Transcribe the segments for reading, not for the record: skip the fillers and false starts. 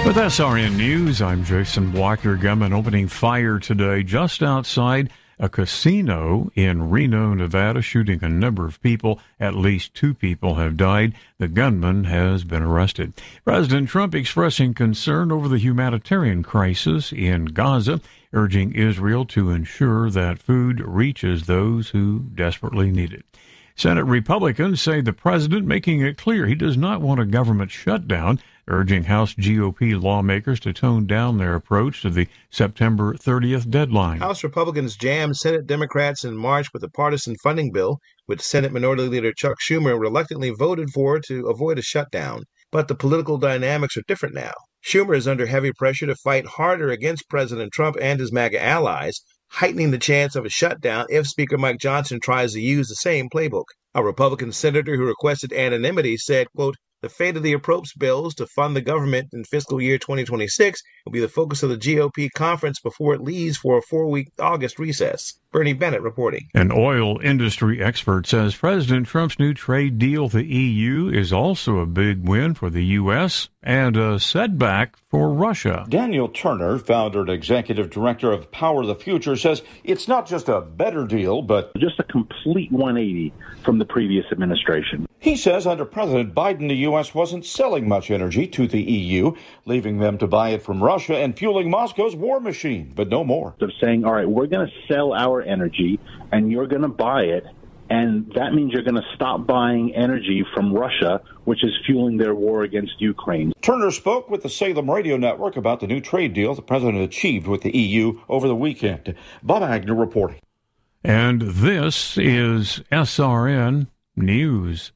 With SRN News, I'm Jason Walker. Gunmen opening fire today just outside a casino in Reno, Nevada, shooting a number of people. At least 2 people have died. The gunman has been arrested. President Trump expressing concern over the humanitarian crisis in Gaza, urging Israel to ensure that food reaches those who desperately need it. Senate Republicans say the president making it clear he does not want a government shutdown, urging House GOP lawmakers to tone down their approach to the September 30th deadline. House Republicans jammed Senate Democrats in March with a partisan funding bill, which Senate Minority Leader Chuck Schumer reluctantly voted for to avoid a shutdown. But the political dynamics are different now. Schumer is under heavy pressure to fight harder against President Trump and his MAGA allies, heightening the chance of a shutdown if Speaker Mike Johnson tries to use the same playbook. A Republican senator who requested anonymity said, quote, "The fate of the appropriations bills to fund the government in fiscal year 2026 will be the focus of the GOP conference before it leaves for a 4-week August recess." Bernie Bennett reporting. An oil industry expert says President Trump's new trade deal with the EU is also a big win for the U.S. and a setback for Russia. Daniel Turner, founder and executive director of Power of the Future, says it's not just a better deal, but just a complete 180 from the previous administration. He says under President Biden, the U.S. wasn't selling much energy to the EU, leaving them to buy it from Russia and fueling Moscow's war machine, but no more. They're saying, all right, we're going to sell our energy and you're going to buy it. And that means you're going to stop buying energy from Russia, which is fueling their war against Ukraine. Turner spoke with the Salem Radio Network about the new trade deal the president achieved with the EU over the weekend. Bob Agnew reporting. And this is SRN News.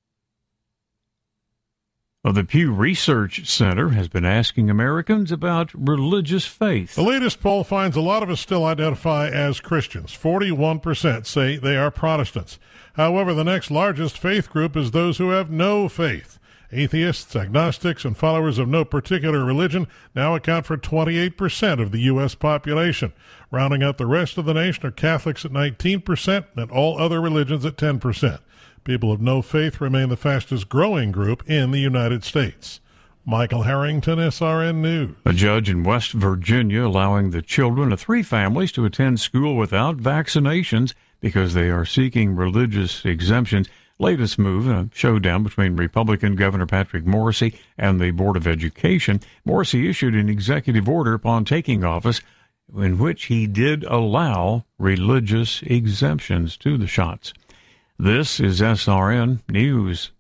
The Pew Research Center has been asking Americans about religious faith. The latest poll finds a lot of us still identify as Christians. 41% say they are Protestants. However, the next largest faith group is those who have no faith. Atheists, agnostics, and followers of no particular religion now account for 28% of the U.S. population. Rounding out the rest of the nation are Catholics at 19% and all other religions at 10%. People of no faith remain the fastest growing group in the United States. Michael Harrington, SRN News. A judge in West Virginia allowing the children of 3 families to attend school without vaccinations because they are seeking religious exemptions. Latest move in a showdown between Republican Governor Patrick Morrisey and the Board of Education. Morrisey issued an executive order upon taking office in which he did allow religious exemptions to the shots. This is SRN News.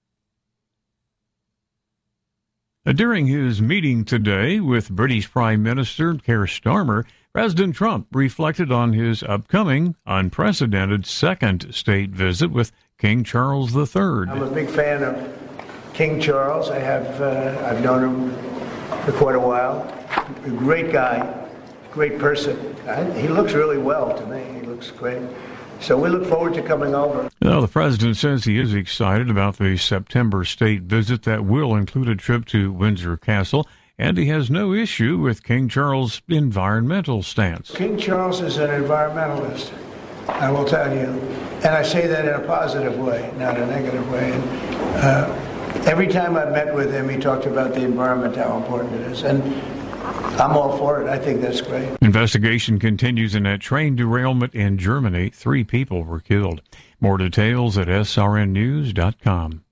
During his meeting today with British Prime Minister Keir Starmer, President Trump reflected on his upcoming unprecedented second state visit with King Charles III. I'm a big fan of King Charles. I've known him for quite a while. A great guy, great person. He looks really well to me. He looks great. So we look forward to coming over. Now, the president says he is excited about the September state visit that will include a trip to Windsor Castle, and he has no issue with King Charles' environmental stance. King Charles is an environmentalist, I will tell you. And I say that in a positive way, not a negative way. And, every time I've met with him, he talked about the environment, how important it is. And I'm all for it. I think that's great. Investigation continues in that train derailment in Germany. 3 people were killed. More details at srnnews.com.